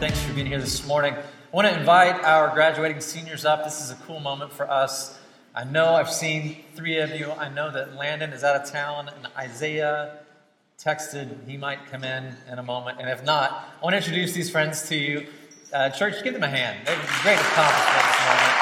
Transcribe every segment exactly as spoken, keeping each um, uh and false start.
Thanks for being here this morning. I want to invite our graduating seniors up. This is a cool moment for us. I know I've seen three of you. I know that Landon is out of town, and Isaiah texted he might come in in a moment. And if not, I want to introduce these friends to you. Uh, church, give them a hand. They've a great accomplishment this moment.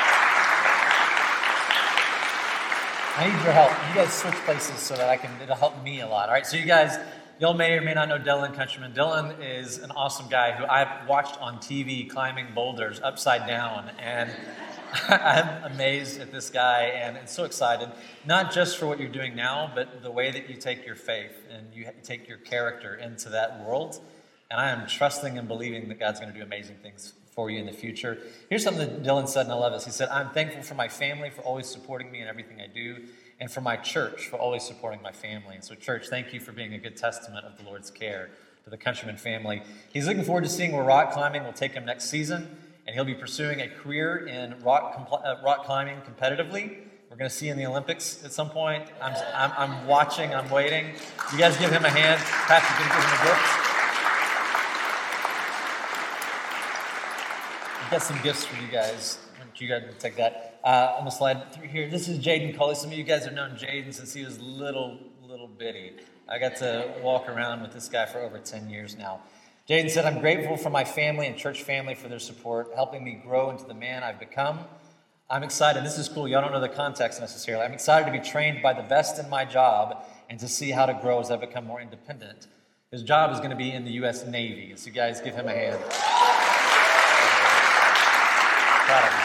I need your help. You guys switch places so that I can, it'll help me a lot. All right, so you guys, y'all may or may not know Dylan Countryman. Dylan is an awesome guy who I've watched on T V climbing boulders upside down, and I'm amazed at this guy and, and so excited, not just for what you're doing now, but the way that you take your faith and you take your character into that world. And I am trusting and believing that God's going to do amazing things for you in the future. Here's something that Dylan said, and I love this. He said, I'm thankful for my family for always supporting me in everything I do, and for my church for always supporting my family. And so, church, thank you for being a good testament of the Lord's care to the Countryman family. He's looking forward to seeing where rock climbing will take him next season, and he'll be pursuing a career in rock, compl- uh, rock climbing competitively. We're going to see in the Olympics at some point. I'm, I'm, I'm watching, I'm waiting. You guys give him a hand. Patrick, can give him a gift. I've got some gifts for you guys. I want you guys to take that. Uh, I'm going to slide through here. This is Jaden Culley. Some of you guys have known Jaden since he was little, little bitty. I got to walk around with this guy for over ten years now. Jaden said, I'm grateful for my family and church family for their support, helping me grow into the man I've become. I'm excited. This is cool. Y'all don't know the context necessarily. I'm excited to be trained by the best in my job and to see how to grow as I become more independent. His job is going to be in the U S Navy. So you guys give him a hand. Proud of him.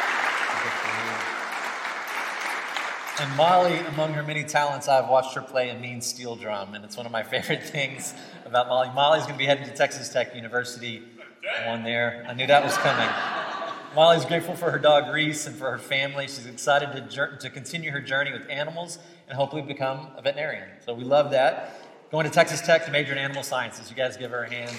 And Molly, among her many talents, I've watched her play a mean steel drum, and it's one of my favorite things about Molly. Molly's going to be heading to Texas Tech University. One there. I knew that was coming. Molly's grateful for her dog Reese and for her family. She's excited to, jour- to continue her journey with animals and hopefully become a veterinarian. So we love that. Going to Texas Tech to major in animal sciences. You guys give her a hand.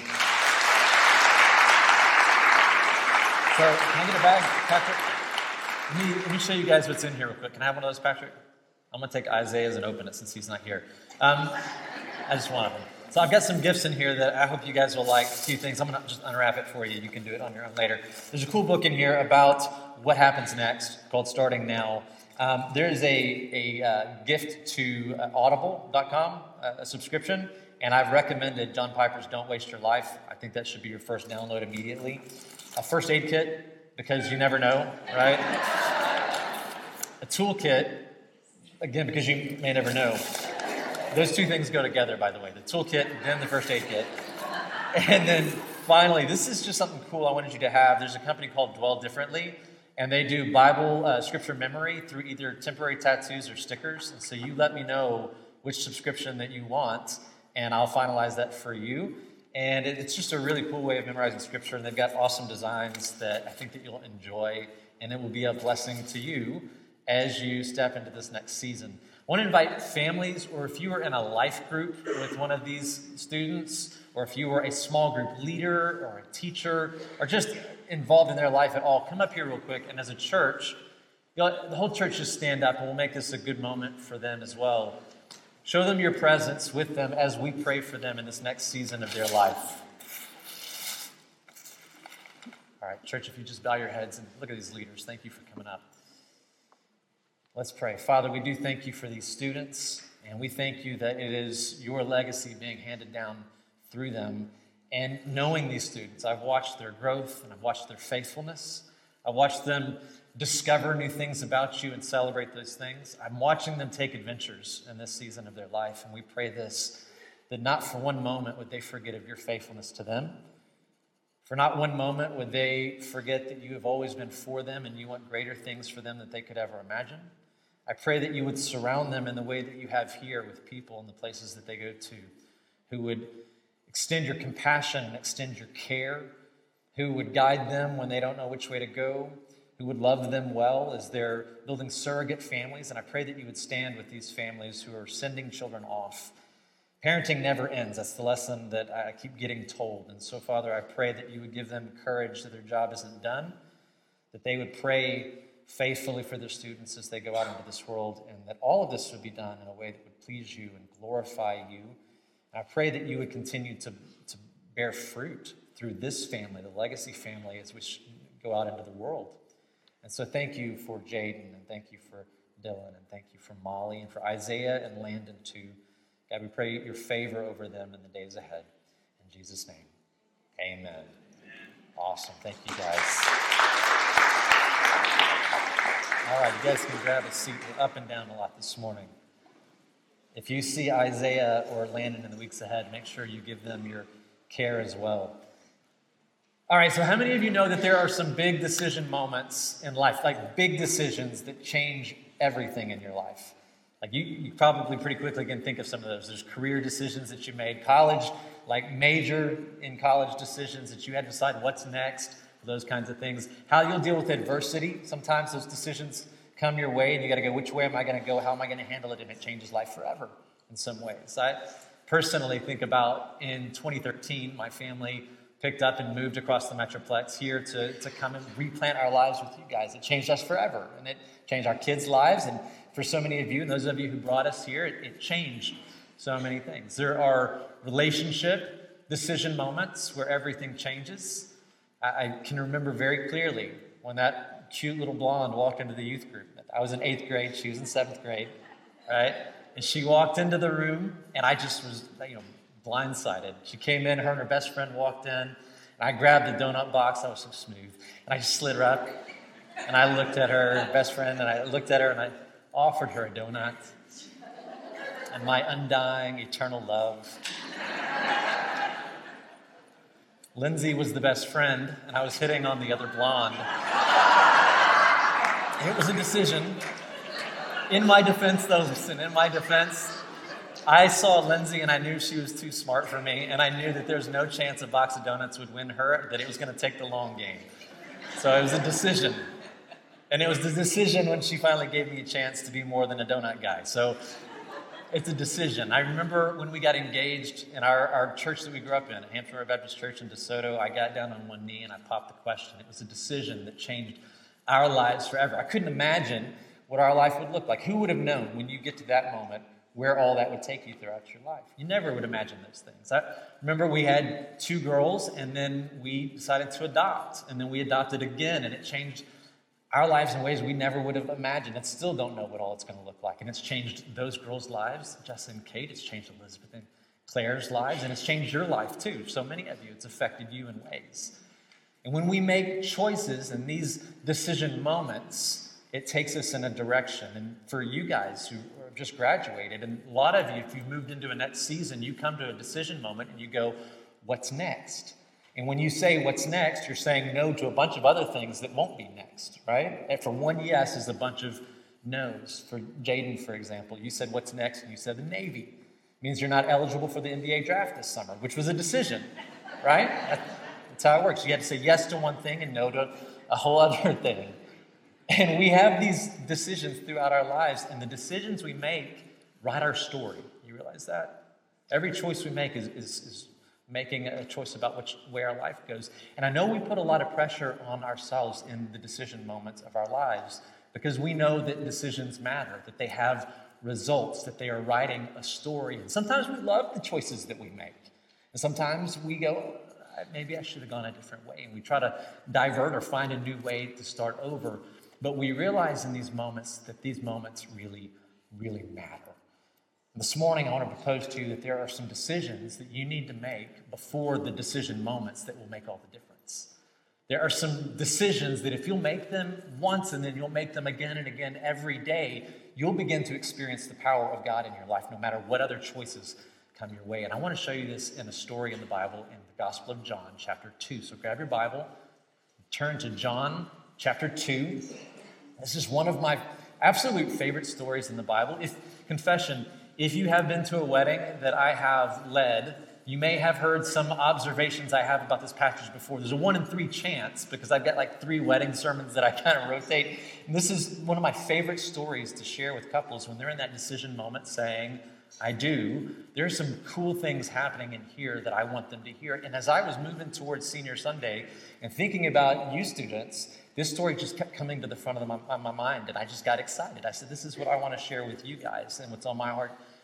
So, can I get a bag, Patrick? Let me, let me show you guys what's in here real quick. Can I have one of those, Patrick? I'm going to take Isaiah's and open it since he's not here. Um, I just want them. So I've got some gifts in here that I hope you guys will like. A few things. I'm going to just unwrap it for you. You can do it on your own later. There's a cool book in here about what happens next called Starting Now. Um, there is a, a uh, gift to uh, audible dot com, uh, a subscription, and I've recommended John Piper's Don't Waste Your Life. I think that should be your first download immediately. A first aid kit, because you never know, right? A toolkit, again, because you may never know. Those two things go together, by the way. The toolkit, then the first aid kit. And then finally, this is just something cool I wanted you to have. There's a company called Dwell Differently, and they do Bible uh, scripture memory through either temporary tattoos or stickers. And so you let me know which subscription that you want, and I'll finalize that for you. And it's just a really cool way of memorizing scripture, and they've got awesome designs that I think that you'll enjoy, and it will be a blessing to you as you step into this next season. I want to invite families, or if you are in a life group with one of these students, or if you were a small group leader or a teacher, or just involved in their life at all, come up here real quick, and as a church, you know, the whole church just stand up, and we'll make this a good moment for them as well. Show them your presence with them as we pray for them in this next season of their life. All right, church, if you just bow your heads and look at these leaders. Thank you for coming up. Let's pray. Father, we do thank you for these students, and we thank you that it is your legacy being handed down through them. And knowing these students, I've watched their growth, and I've watched their faithfulness. I've watched them discover new things about you and celebrate those things. I'm watching them take adventures in this season of their life, and we pray this, that not for one moment would they forget of your faithfulness to them. For not one moment would they forget that you have always been for them and you want greater things for them than they could ever imagine. I pray that you would surround them in the way that you have here with people in the places that they go to, who would extend your compassion and extend your care, who would guide them when they don't know which way to go, who would love them well as they're building surrogate families. And I pray that you would stand with these families who are sending children off. Parenting never ends. That's the lesson that I keep getting told. And so, Father, I pray that you would give them courage that their job isn't done, that they would pray faithfully for their students as they go out into this world, and that all of this would be done in a way that would please you and glorify you. And I pray that you would continue to, to bear fruit through this family, the Legacy family, as we go out into the world. And so thank you for Jaden, and thank you for Dylan, and thank you for Molly, and for Isaiah and Landon too. God, we pray your favor over them in the days ahead. In Jesus' name, amen. Awesome. Thank you, guys. All right, you guys can grab a seat. We're up and down a lot this morning. If you see Isaiah or Landon in the weeks ahead, make sure you give them your care as well. All right, so how many of you know that there are some big decision moments in life, like big decisions that change everything in your life? Like you, you probably pretty quickly can think of some of those. There's career decisions that you made, college, like major in college decisions that you had to decide what's next, those kinds of things. How you'll deal with adversity. Sometimes those decisions come your way and you got to go, which way am I going to go? How am I going to handle it? And it changes life forever in some ways. I personally think about in twenty thirteen, my family picked up and moved across the Metroplex here to, to come and replant our lives with you guys. It changed us forever, and it changed our kids' lives. And for so many of you, and those of you who brought us here, it, it changed so many things. There are relationship decision moments where everything changes. I, I can remember very clearly when that cute little blonde walked into the youth group. I was in eighth grade, she was in seventh grade, right? And she walked into the room, and I just was, you know, blindsided. She came in, her and her best friend walked in, and I grabbed the donut box. I was so smooth. And I just slid her up, and I looked at her best friend, and I looked at her, and I offered her a donut. And my undying, eternal love. Lindsay was the best friend, and I was hitting on the other blonde. It was a decision. In my defense, though, listen, in my defense, I saw Lindsay and I knew she was too smart for me, and I knew that there's no chance a box of donuts would win her, that it was going to take the long game. So it was a decision. And it was the decision when she finally gave me a chance to be more than a donut guy. So it's a decision. I remember when we got engaged in our, our church that we grew up in, Hampton Road Baptist Church in DeSoto, I got down on one knee and I popped the question. It was a decision that changed our lives forever. I couldn't imagine what our life would look like. Who would have known when you get to that moment where all that would take you throughout your life? You never would imagine those things. I remember we had two girls, and then we decided to adopt, and then we adopted again, and it changed our lives in ways we never would have imagined, and still don't know what all it's going to look like. And it's changed those girls' lives, Justin and Kate. It's changed Elizabeth and Claire's lives, and it's changed your life too. So many of you, it's affected you in ways. And when we make choices in these decision moments, it takes us in a direction. And for you guys who have just graduated, and a lot of you, if you've moved into a next season, you come to a decision moment and you go, what's next? And when you say what's next, you're saying no to a bunch of other things that won't be next, right? And for one yes is a bunch of no's. For Jaden, for example, you said what's next, and you said the Navy. It means you're not eligible for the N B A draft this summer, which was a decision, right? That's how it works. You had to say yes to one thing and no to a whole other thing. And we have these decisions throughout our lives, and the decisions we make write our story. You realize that? Every choice we make is, is, is making a choice about which way our life goes. And I know we put a lot of pressure on ourselves in the decision moments of our lives because we know that decisions matter, that they have results, that they are writing a story. And sometimes we love the choices that we make. And sometimes we go, maybe I should have gone a different way. And we try to divert or find a new way to start over. But we realize in these moments that these moments really, really matter. This morning, I want to propose to you that there are some decisions that you need to make before the decision moments that will make all the difference. There are some decisions that if you'll make them once and then you'll make them again and again every day, you'll begin to experience the power of God in your life, no matter what other choices come your way. And I want to show you this in a story in the Bible, in the Gospel of John, chapter two. So grab your Bible, turn to John chapter two. This is one of my absolute favorite stories in the Bible. If confession, if you have been to a wedding that I have led, you may have heard some observations I have about this passage before. There's a one in three chance because I've got like three wedding sermons that I kind of rotate. And this is one of my favorite stories to share with couples when they're in that decision moment saying, I do. There's some cool things happening in here that I want them to hear. And as I was moving towards Senior Sunday and thinking about you students, this story just kept coming to the front of my, my mind, and I just got excited. I said, this is what I want to share with you guys and what's on my heart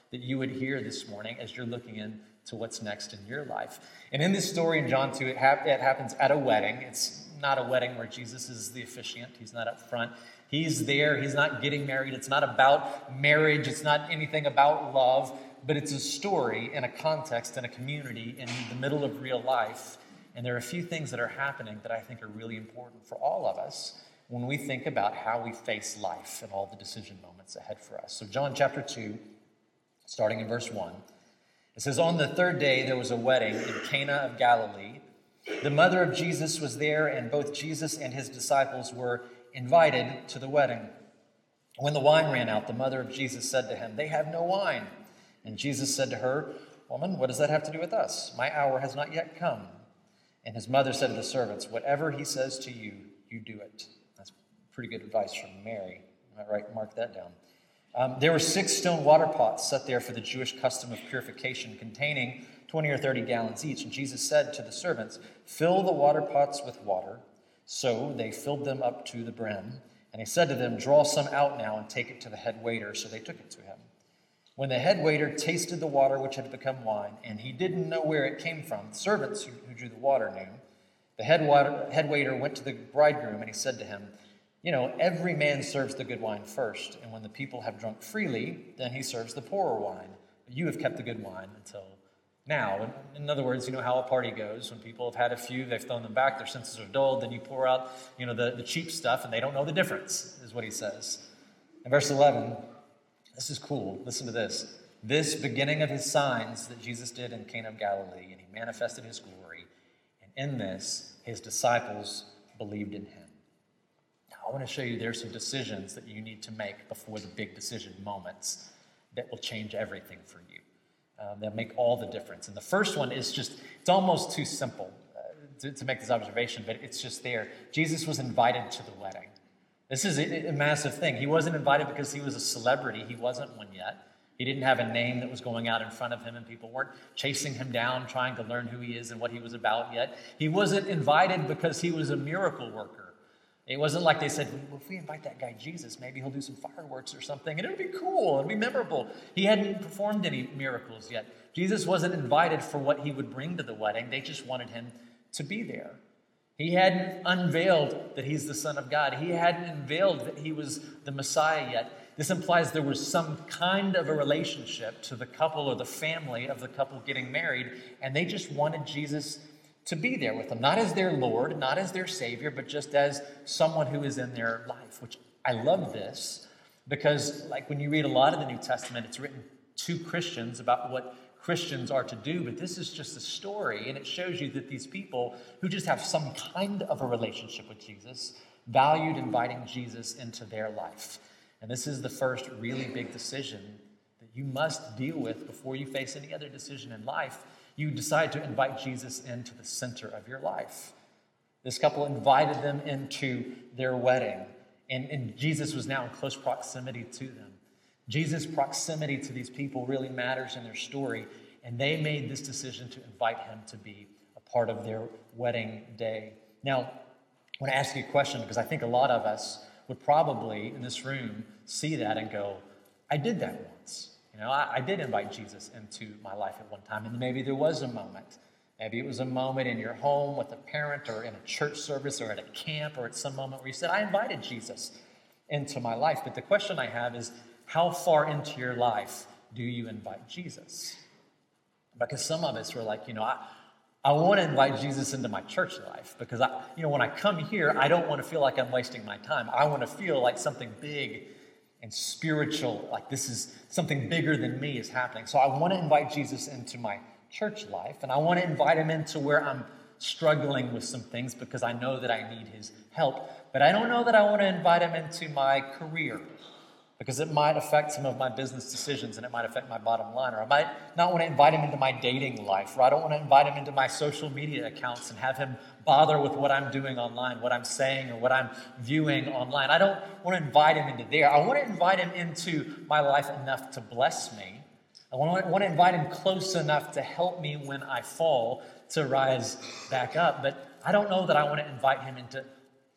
that you would hear this morning as you're looking into what's next in your life. And in this story in John two, it, hap- it happens at a wedding. It's not a wedding where Jesus is the officiant. He's not up front. He's there. He's not getting married. It's not about marriage. It's not anything about love, but it's a story in a context, in a community, in the middle of real life. And there are a few things that are happening that I think are really important for all of us when we think about how we face life and all the decision moments ahead for us. So John chapter two, starting in verse one, it says, "On the third day there was a wedding in Cana of Galilee. The mother of Jesus was there, and both Jesus and his disciples were invited to the wedding. When the wine ran out, the mother of Jesus said to him, 'They have no wine.' And Jesus said to her, 'Woman, what does that have to do with us? My hour has not yet come.' And his mother said to the servants, 'Whatever he says to you, you do it.'" That's pretty good advice from Mary. Am I right? Mark that down. Um, there were six stone water pots set there for the Jewish custom of purification, containing twenty or thirty gallons each. And Jesus said to the servants, "Fill the water pots with water." So they filled them up to the brim. And he said to them, "Draw some out now and take it to the head waiter." So they took it to him. When the head waiter tasted the water which had become wine, and he didn't know where it came from, the servants who, who drew the water knew. The head, water, head waiter went to the bridegroom, and he said to him, "You know, every man serves the good wine first, and when the people have drunk freely, then he serves the poorer wine. But you have kept the good wine until now." In other words, you know how a party goes. When people have had a few, they've thrown them back, their senses are dulled, then you pour out, you know, the, the cheap stuff, and they don't know the difference, is what he says. In verse eleven, this is cool. Listen to this. "This beginning of his signs that Jesus did in Cana of Galilee, and he manifested his glory, and in this his disciples believed in him." Now, I want to show you there's some decisions that you need to make before the big decision moments that will change everything for you. Um, they'll make all the difference. And the first one is just, it's almost too simple uh, to, to make this observation, but it's just there. Jesus was invited to the wedding. This is a, a massive thing. He wasn't invited because he was a celebrity. He wasn't one yet. He didn't have a name that was going out in front of him, and people weren't chasing him down, trying to learn who he is and what he was about yet. He wasn't invited because he was a miracle worker. It wasn't like they said, well, if we invite that guy Jesus, maybe he'll do some fireworks or something, and it'll be cool, it'll be memorable. He hadn't performed any miracles yet. Jesus wasn't invited for what he would bring to the wedding. They just wanted him to be there. He hadn't unveiled that he's the Son of God. He hadn't unveiled that he was the Messiah yet. This implies there was some kind of a relationship to the couple or the family of the couple getting married, and they just wanted Jesus to be there with them, not as their Lord, not as their Savior, but just as someone who is in their life, which I love this because, like, when you read a lot of the New Testament, it's written to Christians about what Christians are to do, but this is just a story, and it shows you that these people who just have some kind of a relationship with Jesus valued inviting Jesus into their life. And this is the first really big decision that you must deal with before you face any other decision in life. You decide to invite Jesus into the center of your life. This couple invited them into their wedding, and, and Jesus was now in close proximity to them. Jesus' proximity to these people really matters in their story, and they made this decision to invite him to be a part of their wedding day. Now, I want to ask you a question because I think a lot of us would probably, in this room, see that and go, I did that once. You know, I, I did invite Jesus into my life at one time, and maybe there was a moment. Maybe it was a moment in your home with a parent or in a church service or at a camp or at some moment where you said, I invited Jesus into my life. But the question I have is, how far into your life do you invite Jesus? Because some of us were like, you know, I, I want to invite Jesus into my church life because, I, you know, when I come here, I don't want to feel like I'm wasting my time. I want to feel like something big and spiritual, like this is something bigger than me is happening. So I want to invite Jesus into my church life, and I want to invite him into where I'm struggling with some things because I know that I need his help. But I don't know that I want to invite him into my career, because it might affect some of my business decisions and it might affect my bottom line. Or I might not want to invite him into my dating life, or I don't want to invite him into my social media accounts and have him bother with what I'm doing online, what I'm saying, or what I'm viewing online. I don't want to invite him into there. I want to invite him into my life enough to bless me. I want to, want to invite him close enough to help me when I fall to rise back up. But I don't know that I want to invite him into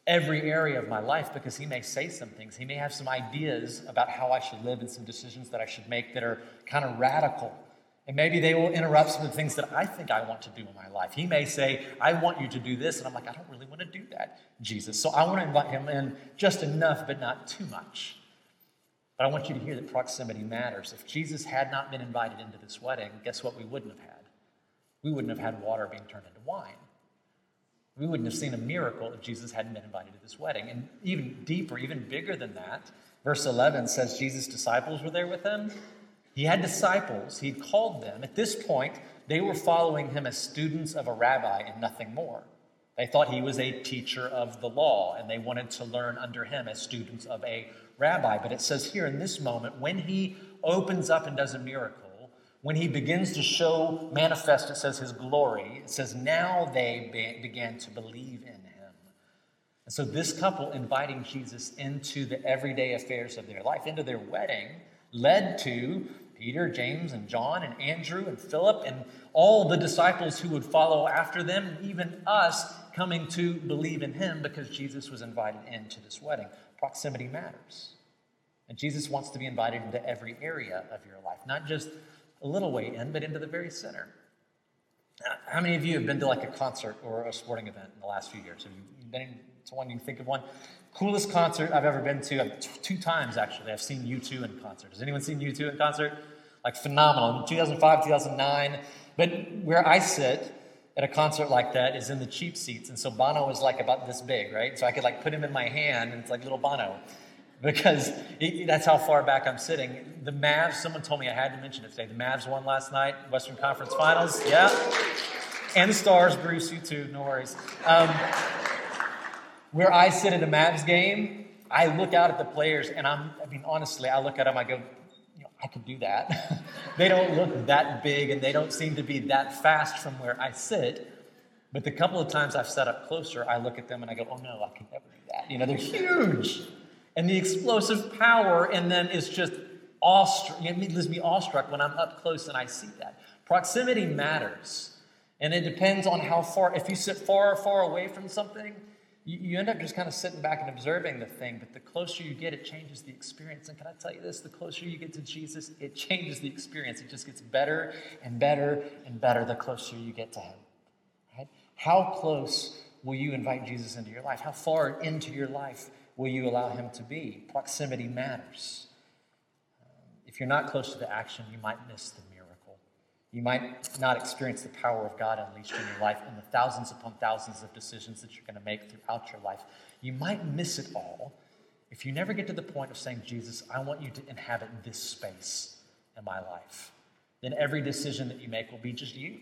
every area of my life, because he may say some things. He may have some ideas about how I should live and some decisions that I should make that are kind of radical. And maybe they will interrupt some of the things that I think I want to do in my life. He may say, I want you to do this. And I'm like, I don't really want to do that, Jesus. So I want to invite him in just enough, but not too much. But I want you to hear that proximity matters. If Jesus had not been invited into this wedding, guess what we wouldn't have had? We wouldn't have had water being turned into wine. We wouldn't have seen a miracle if Jesus hadn't been invited to this wedding. And even deeper, even bigger than that, verse eleven says Jesus' disciples were there with him. He had disciples. He'd called them. At this point, they were following him as students of a rabbi and nothing more. They thought he was a teacher of the law, and they wanted to learn under him as students of a rabbi. But it says here in this moment, when he opens up and does a miracle, when he begins to show, manifest, it says, his glory, it says, now they be- began to believe in him. And so this couple inviting Jesus into the everyday affairs of their life, into their wedding, led to Peter, James, and John, and Andrew, and Philip, and all the disciples who would follow after them, and even us coming to believe in him because Jesus was invited into this wedding. Proximity matters. And Jesus wants to be invited into every area of your life, not just a little way in, but into the very center. How many of you have been to like a concert or a sporting event in the last few years? Have you been to one? You can think of one? Coolest concert I've ever been to, t- two times actually, I've seen U two in concert. Has anyone seen U two in concert? Like phenomenal. In two thousand five, two thousand nine. But where I sit at a concert like that is in the cheap seats. And so Bono is like about this big, right? So I could like put him in my hand and it's like little Bono. Because it, that's how far back I'm sitting. The Mavs, someone told me I had to mention it today. The Mavs won last night, Western Conference Finals. Yeah. And the Stars, Bruce, you too, no worries. Um, where I sit at a Mavs game, I look out at the players and I'm, I mean, honestly, I look at them, I go, you know, I could do that. They don't look that big and they don't seem to be that fast from where I sit. But the couple of times I've sat up closer, I look at them and I go, oh no, I could never do that. You know, they're huge. And the explosive power in them is just awestruck. It leaves me awestruck when I'm up close and I see that. Proximity matters. And it depends on how far, if you sit far, far away from something, you, you end up just kind of sitting back and observing the thing. But the closer you get, it changes the experience. And can I tell you this? The closer you get to Jesus, it changes the experience. It just gets better and better and better the closer you get to him. Right? How close will you invite Jesus into your life? How far into your life will you allow him to be? Proximity matters. Um, if you're not close to the action, you might miss the miracle. You might not experience the power of God unleashed in your life and the thousands upon thousands of decisions that you're going to make throughout your life. You might miss it all if you never get to the point of saying, Jesus, I want you to inhabit this space in my life. Then every decision that you make will be just you.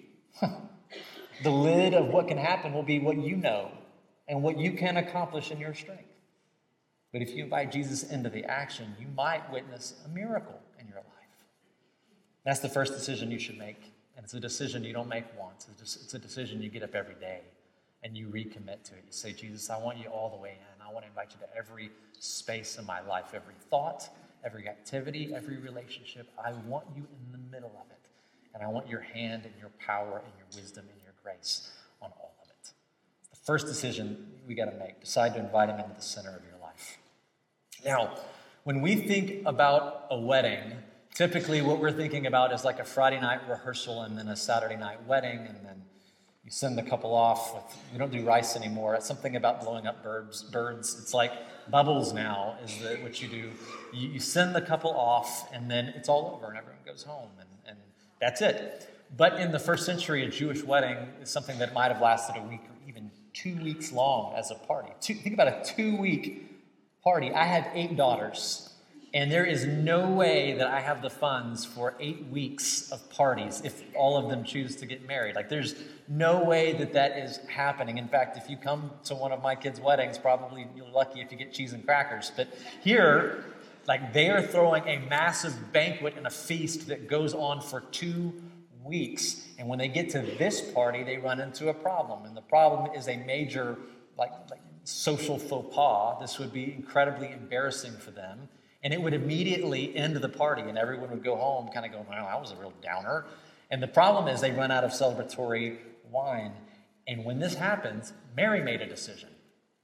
The lid of what can happen will be what you know and what you can accomplish in your strength. But if you invite Jesus into the action, you might witness a miracle in your life. That's the first decision you should make. And it's a decision you don't make once. It's a decision you get up every day and you recommit to it. You say, Jesus, I want you all the way in. I want to invite you to every space in my life, every thought, every activity, every relationship. I want you in the middle of it. And I want your hand and your power and your wisdom and your grace on all of it. It's the first decision we got to make. Decide to invite him into the center of your life. Now, when we think about a wedding, typically what we're thinking about is like a Friday night rehearsal and then a Saturday night wedding, and then you send the couple off. With, we don't do rice anymore. It's something about blowing up birds. Birds. It's like bubbles now is the, what you do. You, you send the couple off, and then it's all over, and everyone goes home, and, and that's it. But in the first century, a Jewish wedding is something that might have lasted a week or even two weeks long as a party. Two, think about a two-week party. I have eight daughters. And there is no way that I have the funds for eight weeks of parties if all of them choose to get married. Like, there's no way that that is happening. In fact, if you come to one of my kids' weddings, probably you're lucky if you get cheese and crackers. But here, like, they are throwing a massive banquet and a feast that goes on for two weeks. And when they get to this party, they run into a problem. And the problem is a major, like, like social faux pas. This would be incredibly embarrassing for them. And it would immediately end the party, and everyone would go home kind of going, well, that was a real downer. And the problem is they run out of celebratory wine. And when this happens, Mary made a decision.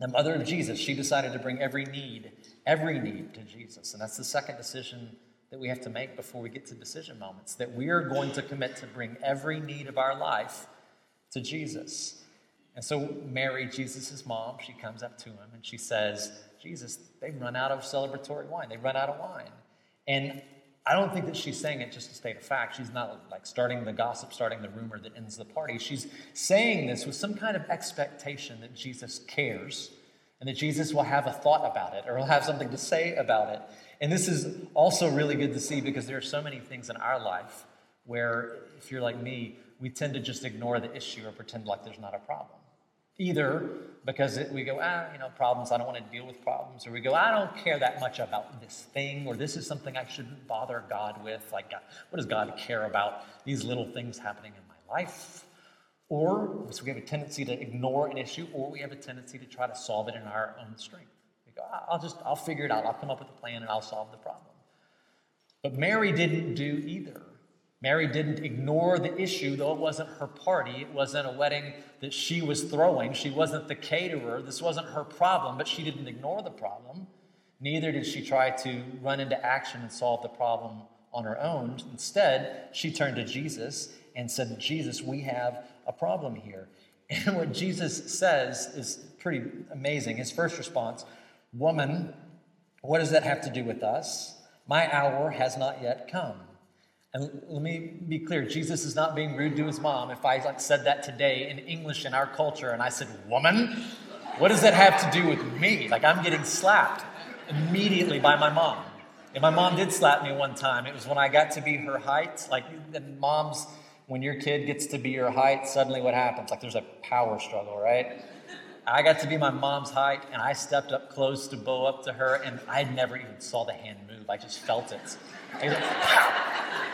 the mother of Jesus, she decided to bring every need, every need to Jesus. And that's the second decision that we have to make before we get to decision moments, that we are going to commit to bring every need of our life to Jesus. And so Mary, Jesus' mom, she comes up to him and she says, Jesus, they've run out of celebratory wine. They've run out of wine. And I don't think that she's saying it just to state a fact. She's not like starting the gossip, starting the rumor that ends the party. She's saying this with some kind of expectation that Jesus cares and that Jesus will have a thought about it or will have something to say about it. And this is also really good to see because there are so many things in our life where, if you're like me, we tend to just ignore the issue or pretend like there's not a problem. Either because it, we go, ah, you know, problems, I don't want to deal with problems. Or we go, I don't care that much about this thing, or this is something I shouldn't bother God with. Like, God, what does God care about these little things happening in my life? Or so we have a tendency to ignore an issue, or we have a tendency to try to solve it in our own strength. We go, I'll just, I'll figure it out. I'll come up with a plan and I'll solve the problem. But Mary didn't do either. Mary didn't ignore the issue, though it wasn't her party. It wasn't a wedding that she was throwing. She wasn't the caterer. This wasn't her problem, but she didn't ignore the problem. Neither did she try to run into action and solve the problem on her own. Instead, she turned to Jesus and said, Jesus, we have a problem here. And what Jesus says is pretty amazing. His first response, woman, what does that have to do with us? My hour has not yet come. And let me be clear, Jesus is not being rude to his mom. If I like said that today in English in our culture and I said, woman, what does that have to do with me? Like I'm getting slapped immediately by my mom. And my mom did slap me one time. It was when I got to be her height. Like and moms, when your kid gets to be your height, suddenly what happens? Like there's a power struggle, right? I got to be my mom's height and I stepped up close to bow up to her and I never even saw the hand move. I just felt it. I was like, pow!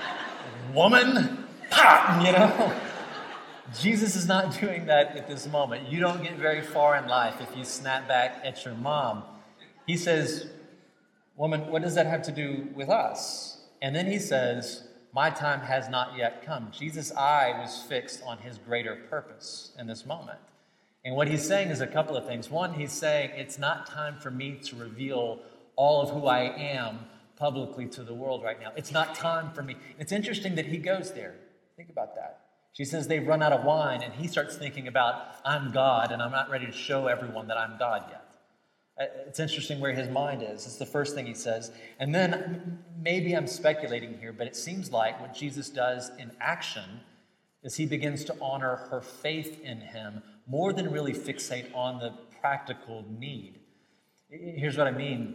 Woman, pop, you know. Jesus is not doing that at this moment. You don't get very far in life if you snap back at your mom. He says, woman, what does that have to do with us? And then he says, my time has not yet come. Jesus' eye was fixed on his greater purpose in this moment. And what he's saying is a couple of things. One, he's saying it's not time for me to reveal all of who I am publicly to the world right now. It's not time for me. It's interesting that he goes there. Think about that. She says they've run out of wine, and he starts thinking about, I'm God, and I'm not ready to show everyone that I'm God yet. It's interesting where his mind is. It's the first thing he says. And then maybe I'm speculating here, but it seems like what Jesus does in action is he begins to honor her faith in him more than really fixate on the practical need. Here's what I mean.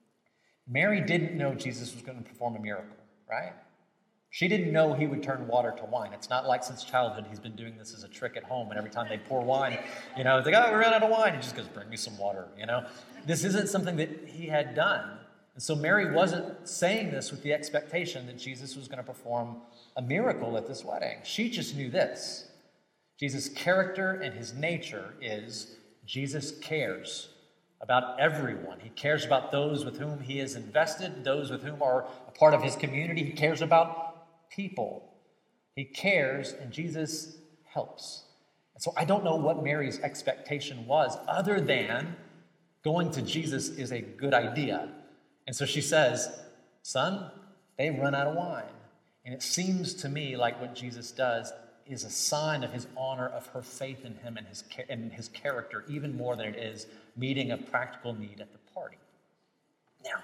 Mary didn't know Jesus was going to perform a miracle, right? She didn't know he would turn water to wine. It's not like since childhood he's been doing this as a trick at home, and every time they pour wine, you know, they go, oh, we ran out of wine. He just goes, bring me some water, you know. This isn't something that he had done. And so Mary wasn't saying this with the expectation that Jesus was going to perform a miracle at this wedding. She just knew this. Jesus' character and his nature is Jesus cares about everyone. He cares about those with whom he is invested, those with whom are a part of his community. He cares about people. He cares, and Jesus helps. And so I don't know what Mary's expectation was, other than going to Jesus is a good idea. And so she says, son, they've run out of wine. And it seems to me like what Jesus does is a sign of his honor of her faith in him and his, and his character, even more than it is meeting a practical need at the party. Now,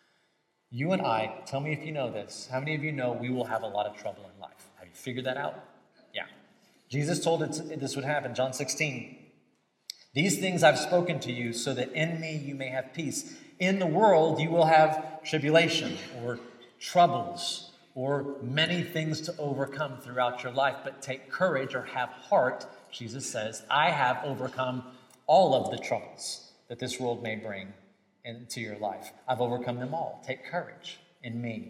you and I, tell me if you know this, how many of you know we will have a lot of trouble in life? Have you figured that out? Yeah. Jesus told it this would happen, John sixteen. These things I've spoken to you so that in me you may have peace. In the world you will have tribulation or troubles or many things to overcome throughout your life, but take courage or have heart. Jesus says, I have overcome all of the troubles that this world may bring into your life. I've overcome them all. Take courage in me.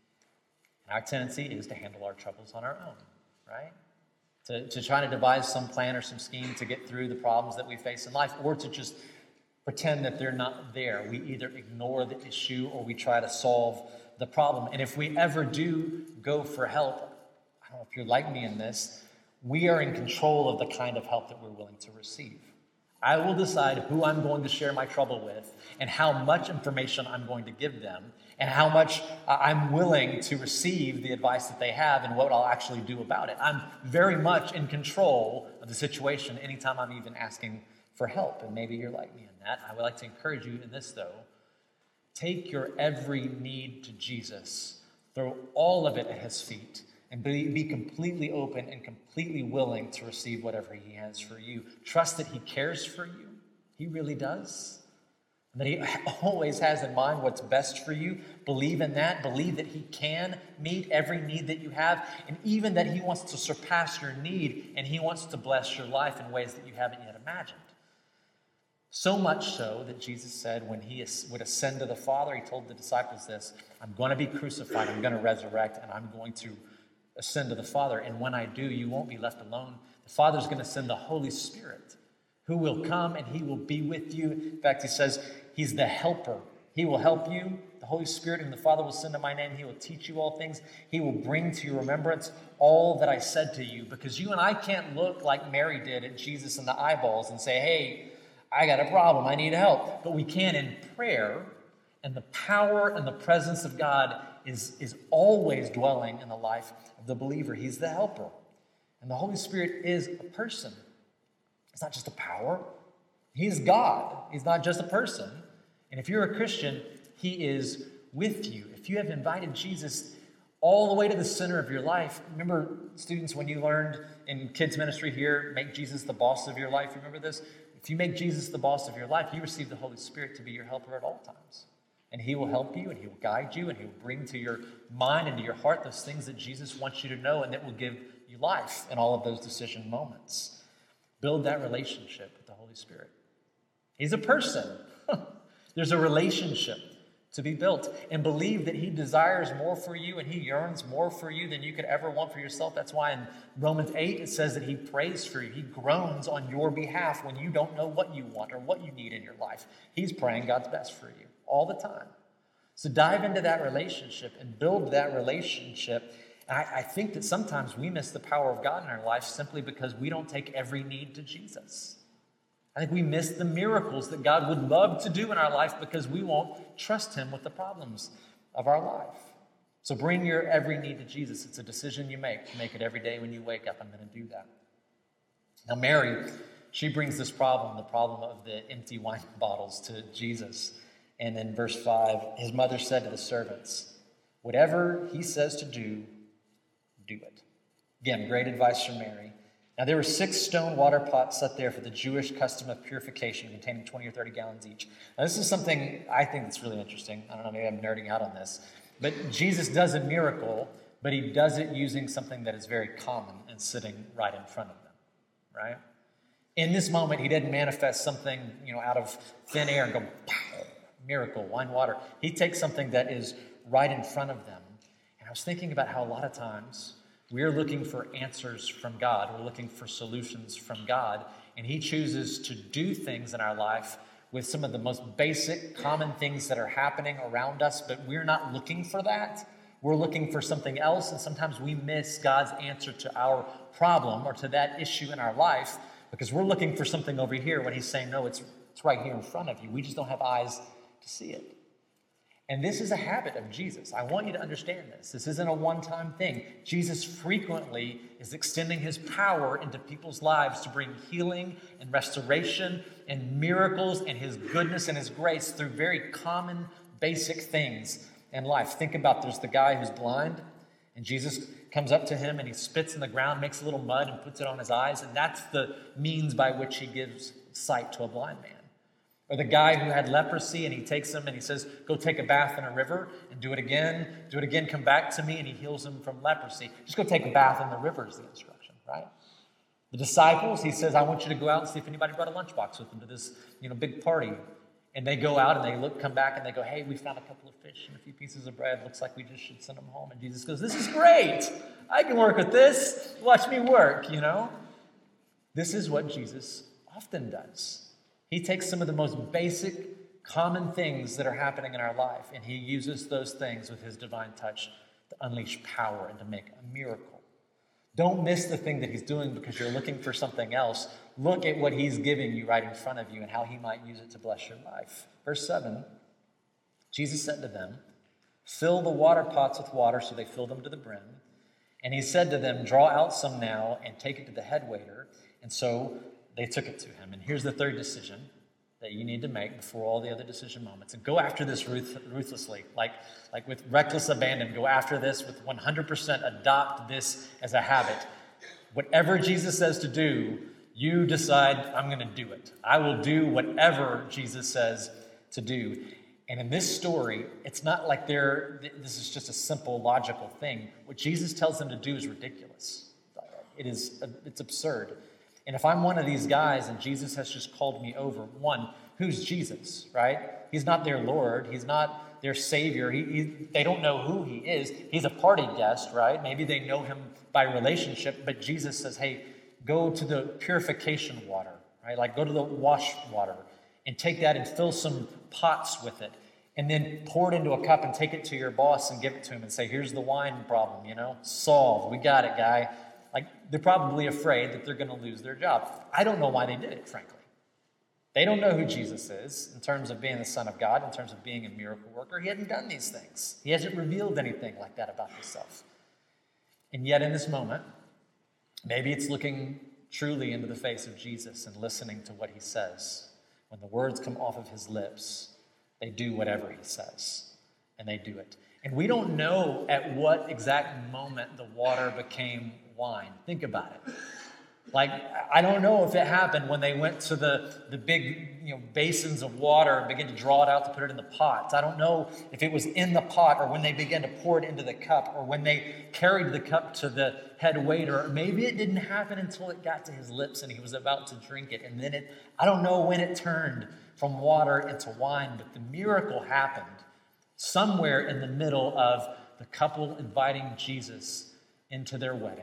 And our tendency is to handle our troubles on our own, right? To, to try to devise some plan or some scheme to get through the problems that we face in life, or to just pretend that they're not there. We either ignore the issue or we try to solve the problem. And if we ever do go for help, I don't know if you're like me in this, we are in control of the kind of help that we're willing to receive. I will decide who I'm going to share my trouble with and how much information I'm going to give them and how much I'm willing to receive the advice that they have and what I'll actually do about it. I'm very much in control of the situation anytime I'm even asking for help. And maybe you're like me in that. I would like to encourage you in this, though. Take your every need to Jesus. Throw all of it at his feet. And be, be completely open and completely willing to receive whatever he has for you. Trust that he cares for you. He really does. And that he always has in mind what's best for you. Believe in that. Believe that he can meet every need that you have. And even that he wants to surpass your need. And he wants to bless your life in ways that you haven't yet imagined. So much so that Jesus said when he would ascend to the Father, he told the disciples this, I'm going to be crucified, I'm going to resurrect, and I'm going to ascend to the Father, and when I do, you won't be left alone. The Father's going to send the Holy Spirit, who will come and he will be with you. In fact, he says he's the helper. He will help you. The Holy Spirit and the Father will send in my name. He will teach you all things. He will bring to your remembrance all that I said to you, because you and I can't look like Mary did at Jesus in the eyeballs and say, hey, I got a problem. I need help. But we can in prayer, and the power and the presence of God is, is always dwelling in the life of the believer. He's the helper. And the Holy Spirit is a person. It's not just a power. He's God. He's not just a person. And if you're a Christian, he is with you. If you have invited Jesus all the way to the center of your life, remember, students, when you learned in kids ministry here, make Jesus the boss of your life, remember this? If you make Jesus the boss of your life, you receive the Holy Spirit to be your helper at all times. And he will help you, and he will guide you, and he will bring to your mind and to your heart those things that Jesus wants you to know and that will give you life in all of those decision moments. Build that relationship with the Holy Spirit. He's a person. There's a relationship to be built. And believe that he desires more for you and he yearns more for you than you could ever want for yourself. That's why in Romans eight it says that he prays for you. He groans on your behalf when you don't know what you want or what you need in your life. He's praying God's best for you all the time. So dive into that relationship and build that relationship. I, I think that sometimes we miss the power of God in our life simply because we don't take every need to Jesus. I think we miss the miracles that God would love to do in our life because we won't trust him with the problems of our life. So bring your every need to Jesus. It's a decision you make. You make it every day when you wake up. I'm going to do that. Now, Mary, she brings this problem, the problem of the empty wine bottles, to Jesus. And in verse five, his mother said to the servants, whatever he says to do, do it. Again, great advice from Mary. Now, there were six stone water pots set there for the Jewish custom of purification, containing twenty or thirty gallons each. Now, this is something I think that's really interesting. I don't know, maybe I'm nerding out on this. But Jesus does a miracle, but he does it using something that is very common and sitting right in front of them, right? In this moment, he didn't manifest something, you know, out of thin air and go, pow, miracle, wine, water. He takes something that is right in front of them. And I was thinking about how a lot of times we're looking for answers from God. We're looking for solutions from God. And he chooses to do things in our life with some of the most basic, common things that are happening around us, but we're not looking for that. We're looking for something else, and sometimes we miss God's answer to our problem or to that issue in our life because we're looking for something over here when he's saying, no, it's, it's right here in front of you. We just don't have eyes to see it. And this is a habit of Jesus. I want you to understand this. This isn't a one-time thing. Jesus frequently is extending his power into people's lives to bring healing and restoration and miracles and his goodness and his grace through very common, basic things in life. Think about there's the guy who's blind, and Jesus comes up to him and he spits in the ground, makes a little mud and puts it on his eyes, and that's the means by which he gives sight to a blind man. Or the guy who had leprosy, and he takes him and he says, go take a bath in a river and do it again, do it again, come back to me, and he heals him from leprosy. Just go take a bath in the river is the instruction, right? The disciples, he says, I want you to go out and see if anybody brought a lunchbox with them to this, you know, big party. And they go out and they look, come back and they go, hey, we found a couple of fish and a few pieces of bread. Looks like we just should send them home. And Jesus goes, this is great. I can work with this. Watch me work, you know? This is what Jesus often does. He takes some of the most basic, common things that are happening in our life, and he uses those things with his divine touch to unleash power and to make a miracle. Don't miss the thing that he's doing because you're looking for something else. Look at what he's giving you right in front of you and how he might use it to bless your life. Verse seven, Jesus said to them, fill the water pots with water, so they filled them to the brim. And he said to them, draw out some now and take it to the head waiter. And so they took it to him. And here's the third decision that you need to make before all the other decision moments. And go after this ruth- ruthlessly, like, like with reckless abandon. Go after this with one hundred percent. Adopt this as a habit. Whatever Jesus says to do, you decide, I'm going to do it. I will do whatever Jesus says to do. And in this story, it's not like they're, this is just a simple, logical thing. What Jesus tells them to do is ridiculous. It is, it's absurd. And if I'm one of these guys and Jesus has just called me over, one, who's Jesus, right? He's not their Lord. He's not their Savior. He, he, they don't know who he is. He's a party guest, right? Maybe they know him by relationship, but Jesus says, hey, go to the purification water, right? Like go to the wash water and take that and fill some pots with it. And then pour it into a cup and take it to your boss and give it to him and say, here's the wine problem, you know, solved. We got it, guy. Like, they're probably afraid that they're going to lose their job. I don't know why they did it, frankly. They don't know who Jesus is in terms of being the Son of God, in terms of being a miracle worker. He hadn't done these things. He hasn't revealed anything like that about himself. And yet in this moment, maybe it's looking truly into the face of Jesus and listening to what he says. When the words come off of his lips, they do whatever he says, and they do it. And we don't know at what exact moment the water became wine. Think about it. Like, I don't know if it happened when they went to the, the big, you know, basins of water and began to draw it out to put it in the pots. I don't know if it was in the pot or when they began to pour it into the cup or when they carried the cup to the head waiter. Maybe it didn't happen until it got to his lips and he was about to drink it. And then it, I don't know when it turned from water into wine, but the miracle happened somewhere in the middle of the couple inviting Jesus into their wedding.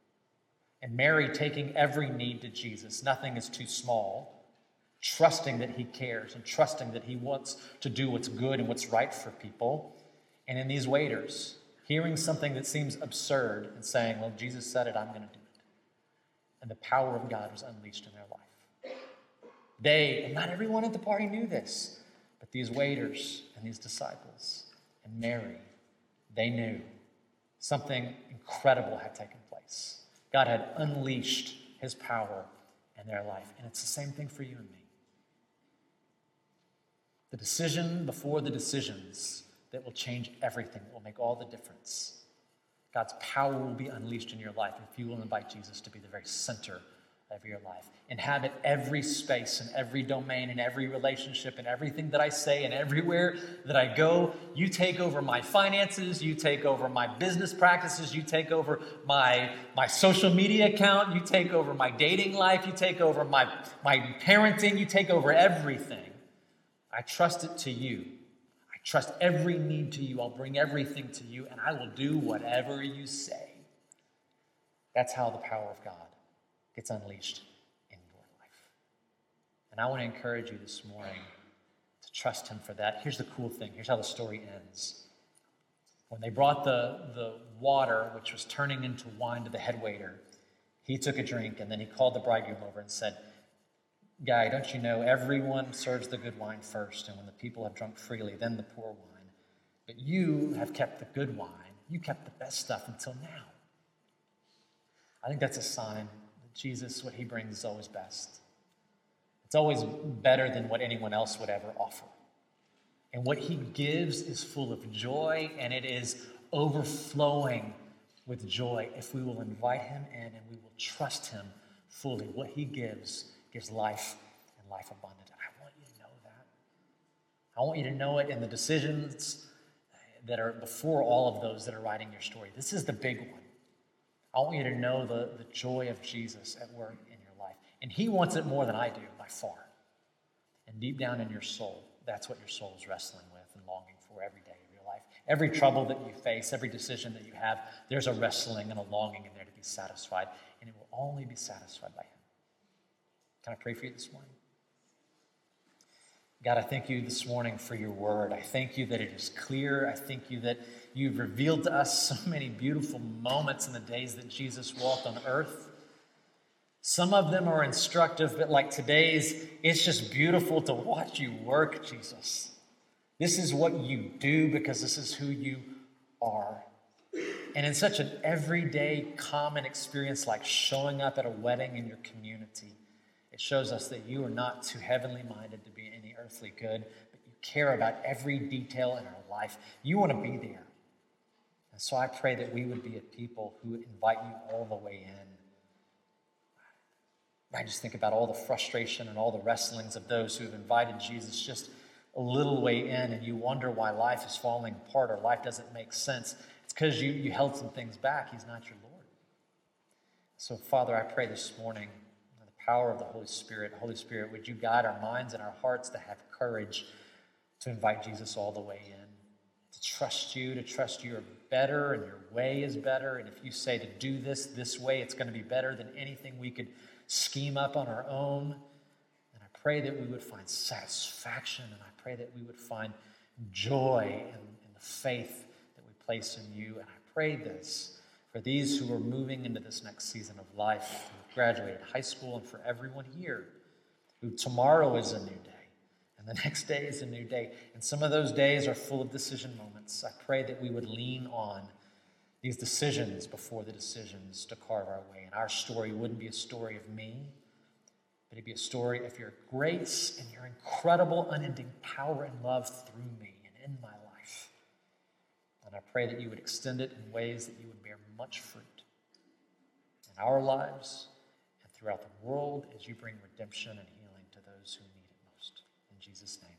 And Mary taking every need to Jesus. Nothing is too small. Trusting that he cares and trusting that he wants to do what's good and what's right for people. And in these waiters, hearing something that seems absurd and saying, well, Jesus said it, I'm going to do it. And the power of God was unleashed in their life. They, and not everyone at the party knew this, but these waiters and these disciples and Mary, they knew something incredible had taken place. God had unleashed his power in their life. And it's the same thing for you and me. The decision before the decisions that will change everything, that will make all the difference. God's power will be unleashed in your life if you will invite Jesus to be the very center of your life. Inhabit every space and every domain and every relationship and everything that I say and everywhere that I go. You take over my finances, you take over my business practices, you take over my, my social media account, you take over my dating life, you take over my, my parenting, you take over everything. I trust it to you. I trust every need to you. I'll bring everything to you and I will do whatever you say. That's how the power of God gets unleashed in your life. And I want to encourage you this morning to trust him for that. Here's the cool thing. Here's how the story ends. When they brought the, the water, which was turning into wine, to the head waiter, he took a drink and then he called the bridegroom over and said, guy, don't you know everyone serves the good wine first, and when the people have drunk freely, then the poor wine. But you have kept the good wine. You kept the best stuff until now. I think that's a sign Jesus, what he brings is always best. It's always better than what anyone else would ever offer. And what he gives is full of joy, and it is overflowing with joy if we will invite him in and we will trust him fully. What he gives gives life and life abundant. I want you to know that. I want you to know it in the decisions that are before all of those that are writing your story. This is the big one. I want you to know the, the joy of Jesus at work in your life. And he wants it more than I do, by far. And deep down in your soul, that's what your soul is wrestling with and longing for every day of your life. Every trouble that you face, every decision that you have, there's a wrestling and a longing in there to be satisfied. And it will only be satisfied by him. Can I pray for you this morning? God, I thank you this morning for your word. I thank you that it is clear. I thank you that you've revealed to us so many beautiful moments in the days that Jesus walked on earth. Some of them are instructive, but like today's, it's just beautiful to watch you work, Jesus. This is what you do because this is who you are. And in such an everyday, common experience like showing up at a wedding in your community, it shows us that you are not too heavenly minded to be any earthly good, but you care about every detail in our life. You want to be there. And so I pray that we would be a people who invite you all the way in. I just think about all the frustration and all the wrestlings of those who have invited Jesus just a little way in, and you wonder why life is falling apart or life doesn't make sense. It's because you, you held some things back. He's not your Lord. So, Father, I pray this morning, power of the Holy Spirit. Holy Spirit, would you guide our minds and our hearts to have courage to invite Jesus all the way in, to trust you, to trust you are better and your way is better. And if you say to do this this way, it's going to be better than anything we could scheme up on our own. And I pray that we would find satisfaction, and I pray that we would find joy in, in the faith that we place in you. And I pray this for these who are moving into this next season of life, who graduated high school, and for everyone here, who tomorrow is a new day, and the next day is a new day. And some of those days are full of decision moments. I pray that we would lean on these decisions before the decisions to carve our way. And our story wouldn't be a story of me, but it'd be a story of your grace and your incredible, unending power and love through me and in my life. And I pray that you would extend it in ways that you would bear much fruit in our lives and throughout the world as you bring redemption and healing to those who need it most. In Jesus' name.